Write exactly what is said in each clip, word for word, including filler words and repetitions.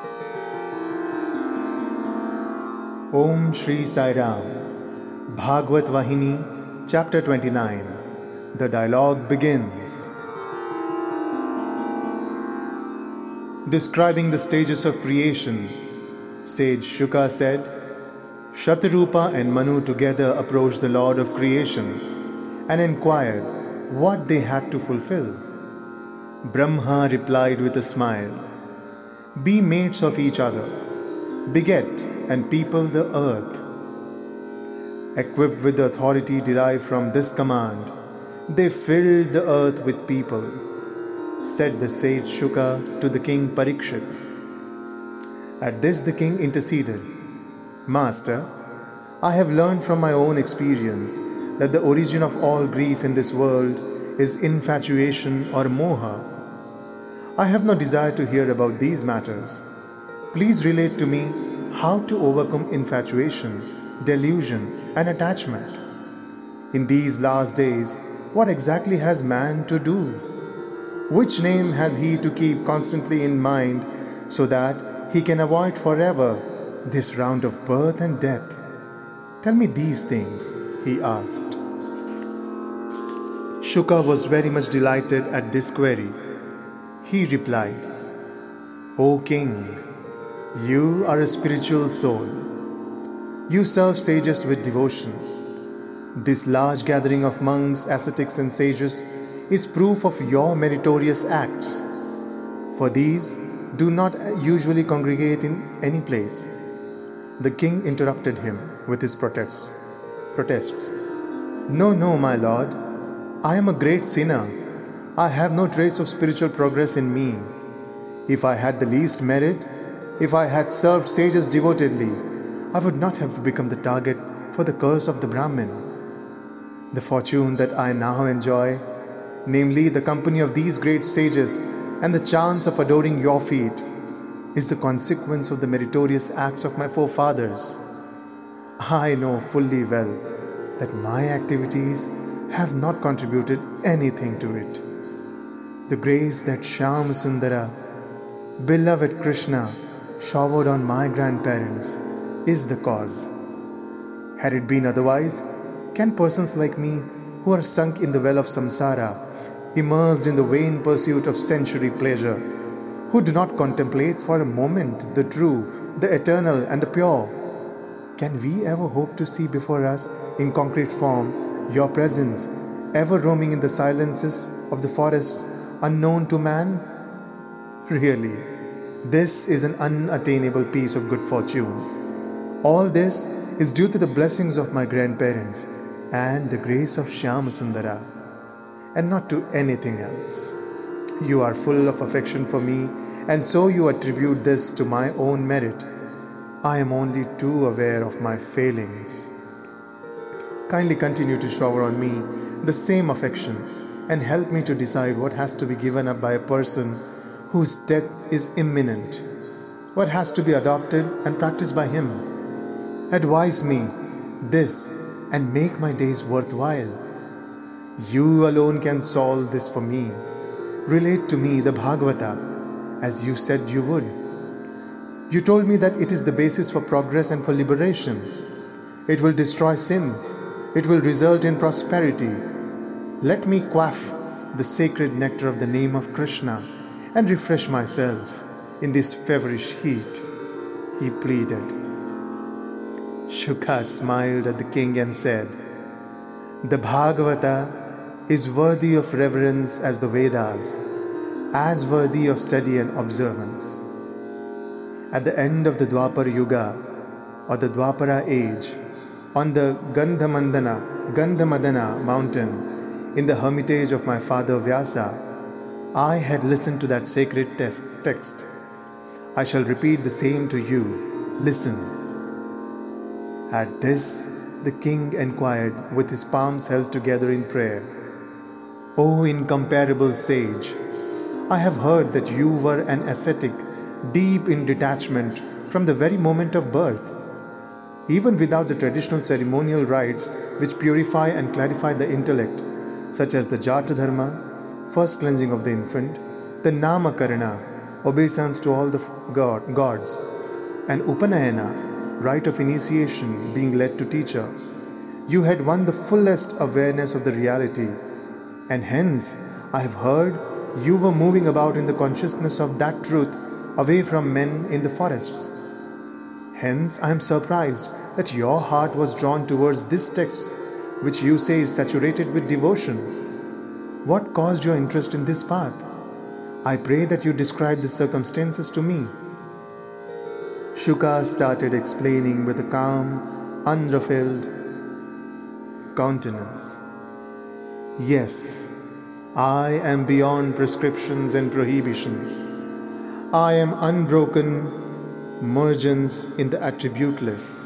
Om Shri Sai Ram. Bhagavad Vahini, Chapter twenty-nine. The dialogue begins. Describing the stages of creation, sage Shuka said, Shatarupa and Manu together approached the Lord of creation and inquired what they had to fulfill. Brahma replied with a smile, Be mates of each other, beget and people the earth. Equipped with the authority derived from this command, they filled the earth with people, said the sage Shuka to the king Parikshit. At this the king interceded, Master, I have learned from my own experience that the origin of all grief in this world is infatuation or moha. I have no desire to hear about these matters. Please relate to me how to overcome infatuation, delusion, and attachment. In these last days, what exactly has man to do? Which name has he to keep constantly in mind so that he can avoid forever this round of birth and death? Tell me these things, he asked. Shuka was very much delighted at this query. He replied, O king, you are a spiritual soul. You serve sages with devotion. This large gathering of monks, ascetics and sages is proof of your meritorious acts. For these do not usually congregate in any place. The king interrupted him with his protests. protests. No, no, my lord. I am a great sinner. I have no trace of spiritual progress in me. If I had the least merit, if I had served sages devotedly, I would not have become the target for the curse of the Brahmin. The fortune that I now enjoy, namely the company of these great sages and the chance of adoring your feet, is the consequence of the meritorious acts of my forefathers. I know fully well that my activities have not contributed anything to it. The grace that Shyamasundara, beloved Krishna, showered on my grandparents is the cause. Had it been otherwise, can persons like me, who are sunk in the well of samsara, immersed in the vain pursuit of sensuary pleasure, who do not contemplate for a moment the true, the eternal and the pure, can we ever hope to see before us in concrete form your presence, ever roaming in the silences of the forests unknown to man? Really, this is an unattainable piece of good fortune. All this is due to the blessings of my grandparents and the grace of Shyamasundara, and not to anything else. You are full of affection for me, and so you attribute this to my own merit. I am only too aware of my failings. Kindly continue to shower on me the same affection and help me to decide what has to be given up by a person whose death is imminent, what has to be adopted and practiced by him. Advise me this and make my days worthwhile. You alone can solve this for me. Relate to me the Bhagavata as you said you would. You told me that it is the basis for progress and for liberation. It will destroy sins. It will result in prosperity. Let me quaff the sacred nectar of the name of Krishna and refresh myself in this feverish heat, he pleaded. Shuka smiled at the king and said, The Bhagavata is worthy of reverence as the Vedas, as worthy of study and observance. At the end of the Dwapara Yuga, or the Dwapara age, on the Gandhamandana, Gandhamadana mountain, in the hermitage of my father Vyasa, I had listened to that sacred text. I shall repeat the same to you. Listen. At this, the king inquired with his palms held together in prayer, O incomparable sage, I have heard that you were an ascetic, deep in detachment from the very moment of birth. Even without the traditional ceremonial rites which purify and clarify the intellect, such as the Jata Dharma, first cleansing of the infant, the Namakarana, obeisance to all the god, gods, and Upanayana, rite of initiation, being led to teacher, you had won the fullest awareness of the reality, and hence I have heard you were moving about in the consciousness of that truth away from men in the forests. Hence I am surprised that your heart was drawn towards this text, which you say is saturated with devotion. What caused your interest in this path? I pray that you describe the circumstances to me. Shuka started explaining with a calm, unruffled countenance. Yes, I am beyond prescriptions and prohibitions. I am unbroken mergence in the attributeless.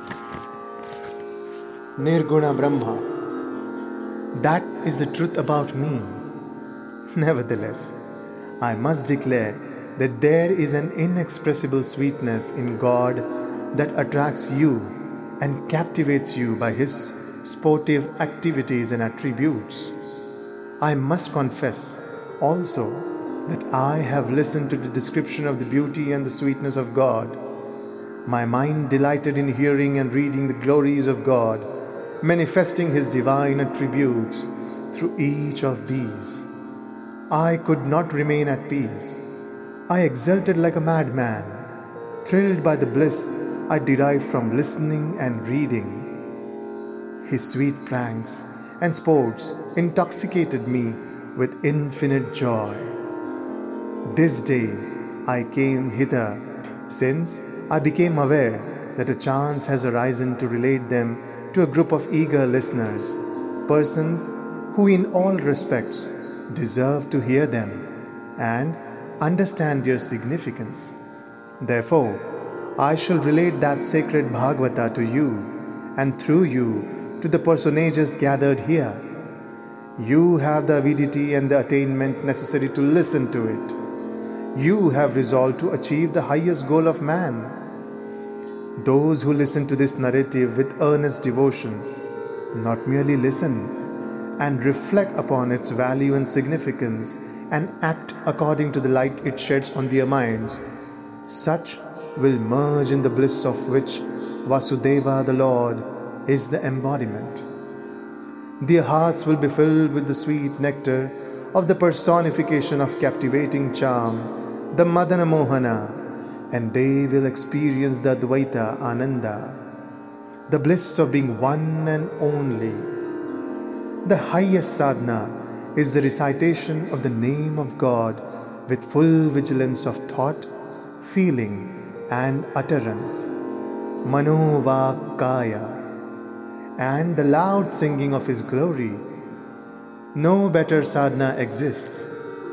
Nirguna Brahma. That is the truth about me. Nevertheless, I must declare that there is an inexpressible sweetness in God that attracts you and captivates you by His sportive activities and attributes. I must confess also that I have listened to the description of the beauty and the sweetness of God. My mind delighted in hearing and reading the glories of God, manifesting His divine attributes through each of these. I could not remain at peace. I exulted like a madman, thrilled by the bliss I derived from listening and reading. His sweet pranks and sports intoxicated me with infinite joy. This day I came hither, since I became aware that a chance has arisen to relate them to a group of eager listeners, persons who in all respects deserve to hear them and understand their significance. Therefore, I shall relate that sacred Bhagavata to you, and through you to the personages gathered here. You have the avidity and the attainment necessary to listen to it. You have resolved to achieve the highest goal of man. Those who listen to this narrative with earnest devotion not merely listen and reflect upon its value and significance and act according to the light it sheds on their minds, such will merge in the bliss of which Vasudeva the Lord is the embodiment. Their hearts will be filled with the sweet nectar of the personification of captivating charm, the Madana Mohana, and they will experience the Advaita Ananda, the bliss of being one and only. The highest sadhana is the recitation of the name of God with full vigilance of thought, feeling, and utterance, Manovakaya, and the loud singing of His glory. No better sadhana exists.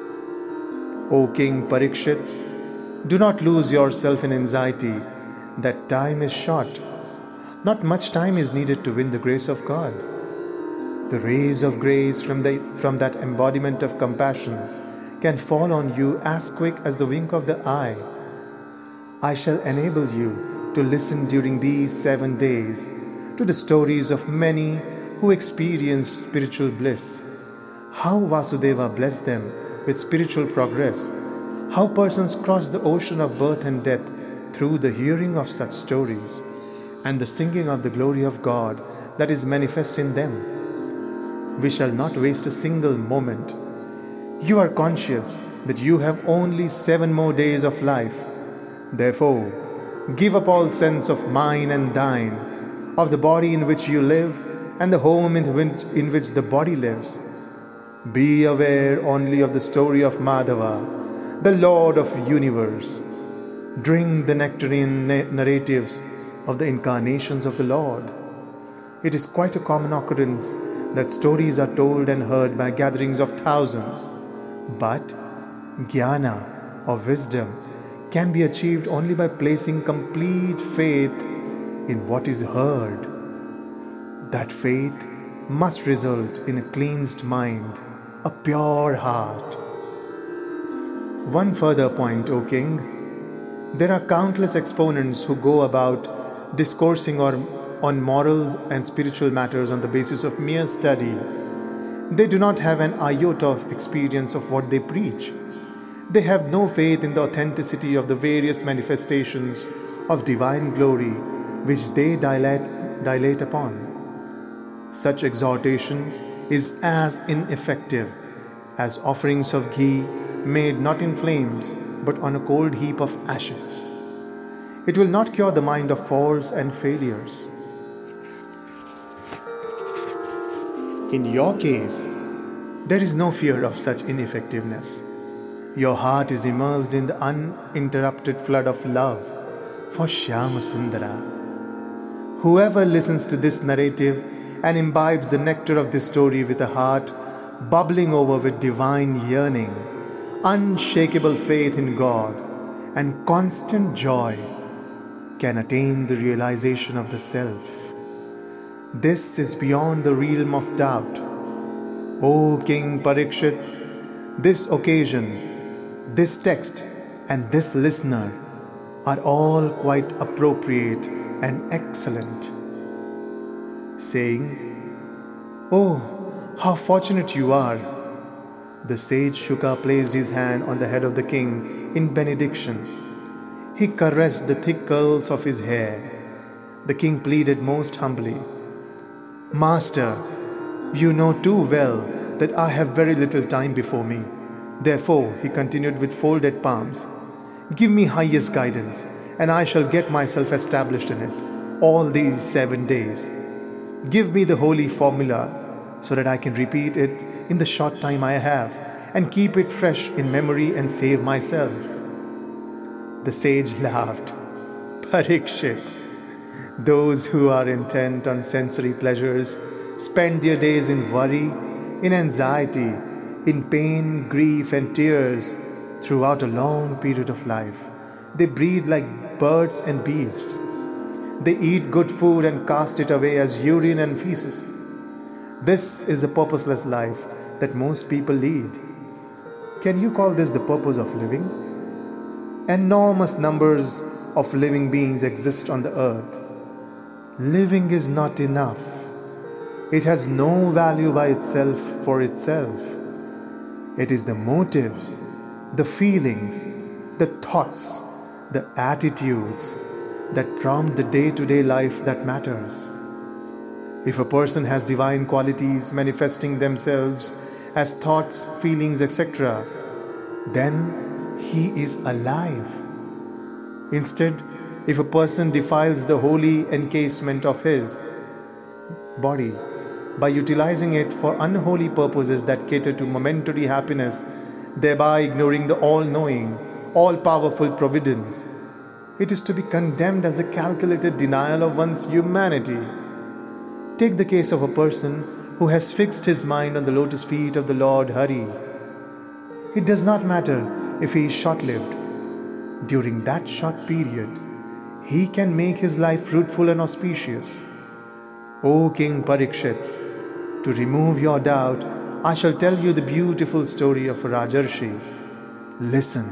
O King Parikshit, do not lose yourself in anxiety that time is short. Not much time is needed to win the grace of God. The rays of grace from, the, from that embodiment of compassion can fall on you as quick as the wink of the eye. I shall enable you to listen during these seven days to the stories of many who experienced spiritual bliss, how Vasudeva blessed them with spiritual progress, how persons cross the ocean of birth and death through the hearing of such stories and the singing of the glory of God that is manifest in them. We shall not waste a single moment. You are conscious that you have only seven more days of life. Therefore, give up all sense of mine and thine, of the body in which you live and the home in which, in which the body lives. Be aware only of the story of Madhava, the Lord of the universe. Drink the nectarine narratives of the incarnations of the Lord. It is quite a common occurrence that stories are told and heard by gatherings of thousands, but jnana or wisdom can be achieved only by placing complete faith in what is heard. That faith must result in a cleansed mind, a pure heart. One further point, O King. There are countless exponents who go about discoursing or on morals and spiritual matters on the basis of mere study. They do not have an iota of experience of what they preach. They have no faith in the authenticity of the various manifestations of divine glory which they dilate, dilate upon. Such exhortation is as ineffective as offerings of ghee made not in flames but on a cold heap of ashes. It will not cure the mind of faults and failures. In your case, there is no fear of such ineffectiveness. Your heart is immersed in the uninterrupted flood of love for Shyama Sundara. Whoever listens to this narrative and imbibes the nectar of this story with a heart bubbling over with divine yearning, unshakable faith in God, and constant joy, can attain the realization of the self. This is beyond the realm of doubt. O King Parikshit, this occasion, this text, and this listener are all quite appropriate and excellent. Saying, "Oh, how fortunate you are!" the sage Shuka placed his hand on the head of the king in benediction. He caressed the thick curls of his hair. The king pleaded most humbly, "Master, you know too well that I have very little time before me. Therefore," he continued with folded palms, "give me highest guidance, and I shall get myself established in it all these seven days. Give me the holy formula so that I can repeat it in the short time I have and keep it fresh in memory and save myself." The sage laughed. "Parikshit, those who are intent on sensory pleasures spend their days in worry, in anxiety, in pain, grief, and tears throughout a long period of life. They breed like birds and beasts. They eat good food and cast it away as urine and feces. This is the purposeless life that most people lead. Can you call this the purpose of living? Enormous numbers of living beings exist on the earth. Living is not enough. It has no value by itself for itself. It is the motives, the feelings, the thoughts, the attitudes that prompt the day-to-day life that matters. If a person has divine qualities manifesting themselves as thoughts, feelings, et cetera, then he is alive. Instead, if a person defiles the holy encasement of his body by utilizing it for unholy purposes that cater to momentary happiness, thereby ignoring the all-knowing, all-powerful providence, it is to be condemned as a calculated denial of one's humanity. Take the case of a person who has fixed his mind on the lotus feet of the Lord Hari. It does not matter if he is short-lived. During that short period, he can make his life fruitful and auspicious. O King Parikshit, to remove your doubt, I shall tell you the beautiful story of a Rajarshi. Listen.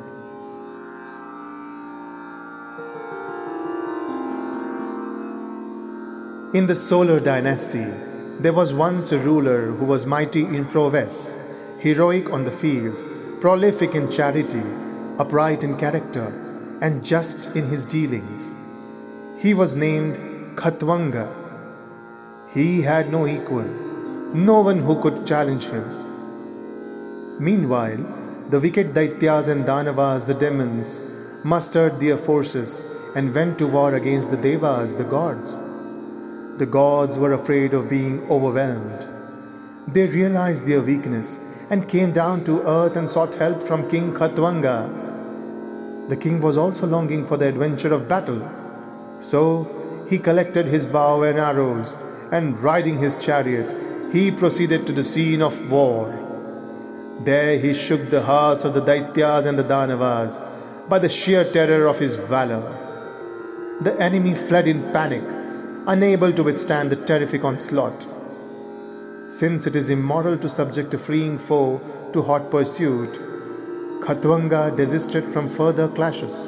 In the Solar dynasty, there was once a ruler who was mighty in prowess, heroic on the field, prolific in charity, upright in character, and just in his dealings. He was named Khatwanga. He had no equal, no one who could challenge him. Meanwhile, the wicked Daityas and Danavas, the demons, mustered their forces and went to war against the Devas, the gods. The gods were afraid of being overwhelmed. They realized their weakness and came down to earth and sought help from King Khatwanga. The king was also longing for the adventure of battle. So he collected his bow and arrows, and riding his chariot, he proceeded to the scene of war. There he shook the hearts of the Daityas and the Danavas by the sheer terror of his valor. The enemy fled in panic, unable to withstand the terrific onslaught. Since it is immoral to subject a fleeing foe to hot pursuit, Khatwanga desisted from further clashes.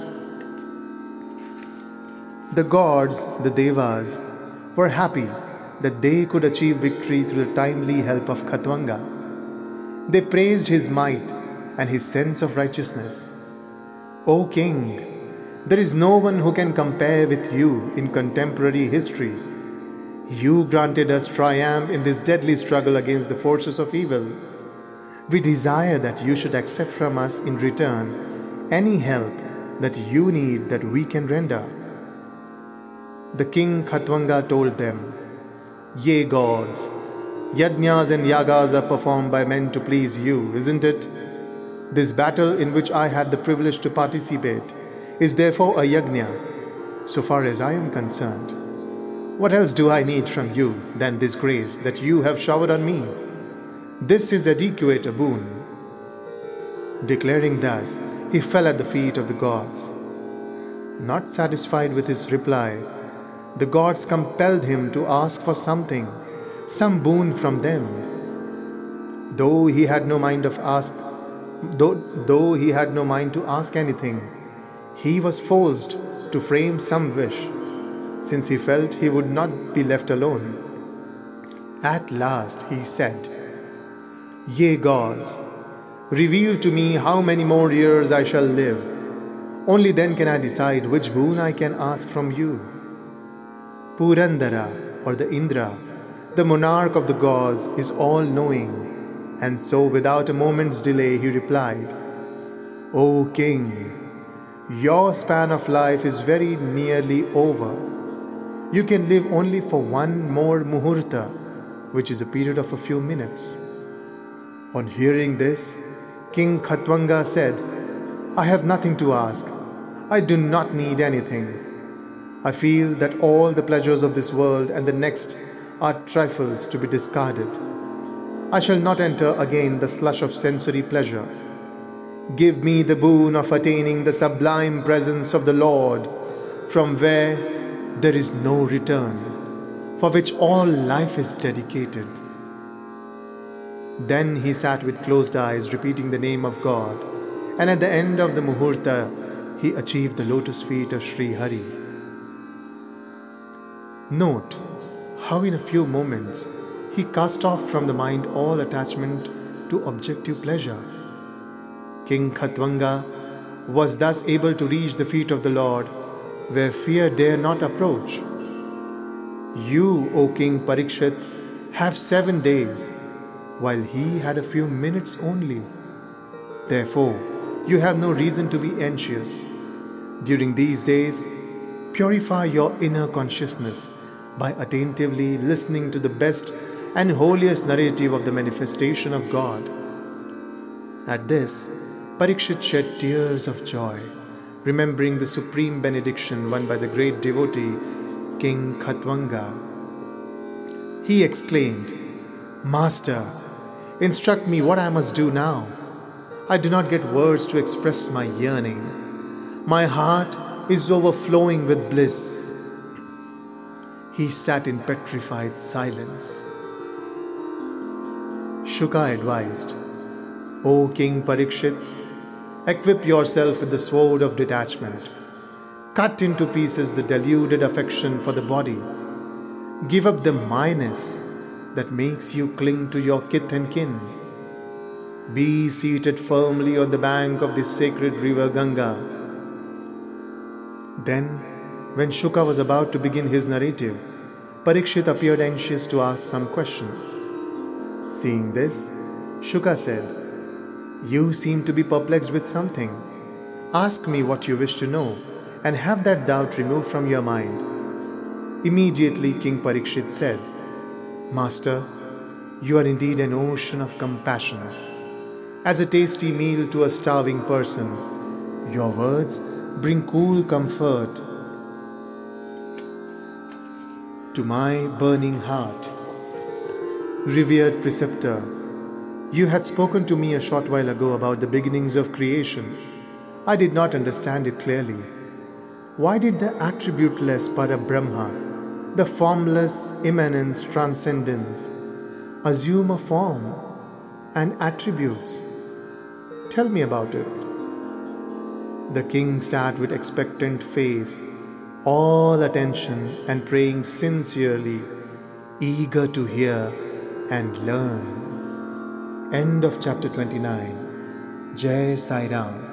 The gods, the Devas, were happy that they could achieve victory through the timely help of Khatwanga. They praised his might and his sense of righteousness. O King, there is no one who can compare with you in contemporary history. You granted us triumph in this deadly struggle against the forces of evil. We desire that you should accept from us in return any help that you need that we can render. The king Khatvanga told them, Ye gods, yajnas and yagas are performed by men to please you, isn't it? This battle in which I had the privilege to participate is therefore a yajna, so far as I am concerned. What else do I need from you than this grace that you have showered on me? This is adequate a boon. Declaring thus, he fell at the feet of the gods. Not satisfied with his reply, the gods compelled him to ask for something, some boon from them. Though he had no mind of ask, though, though he had no mind to ask anything, he was forced to frame some wish, since he felt he would not be left alone. At last he said, Ye gods, reveal to me how many more years I shall live. Only then can I decide which boon I can ask from you. Purandara, or the Indra, the monarch of the gods, is all-knowing, and so without a moment's delay he replied, O King, your span of life is very nearly over. You can live only for one more muhurta, which is a period of a few minutes. On hearing this, King Khatvanga said, I have nothing to ask. I do not need anything. I feel that all the pleasures of this world and the next are trifles to be discarded. I shall not enter again the slush of sensory pleasure. Give me the boon of attaining the sublime presence of the Lord, from where there is no return, for which all life is dedicated. Then he sat with closed eyes, repeating the name of God, and at the end of the muhurta, he achieved the lotus feet of Sri Hari. Note how in a few moments he cast off from the mind all attachment to objective pleasure. King Khatvanga was thus able to reach the feet of the Lord, where fear dare not approach. You, O King Parikshit, have seven days, while he had a few minutes only. Therefore, you have no reason to be anxious. During these days, purify your inner consciousness by attentively listening to the best and holiest narrative of the manifestation of God. At this, Parikshit shed tears of joy, remembering the supreme benediction won by the great devotee, King Khatvanga. He exclaimed, Master, instruct me what I must do now. I do not get words to express my yearning. My heart is overflowing with bliss. He sat in petrified silence. Shuka advised, O King Parikshit, equip yourself with the sword of detachment. Cut into pieces the deluded affection for the body. Give up the minus that makes you cling to your kith and kin. Be seated firmly on the bank of this sacred river Ganga. Then, when Shuka was about to begin his narrative, Parikshit appeared anxious to ask some question. Seeing this, Shuka said, You seem to be perplexed with something. Ask me what you wish to know, and have that doubt removed from your mind. Immediately King Parikshit said, Master, you are indeed an ocean of compassion. As a tasty meal to a starving person, your words bring cool comfort to my burning heart. Revered preceptor, you had spoken to me a short while ago about the beginnings of creation. I did not understand it clearly. Why did the attributeless Parabrahma, the formless immanence transcendence, assume a form and attributes? Tell me about it. The king sat with expectant face, all attention and praying sincerely, eager to hear and learn. End of chapter twenty-nine. Jai Sai Ram.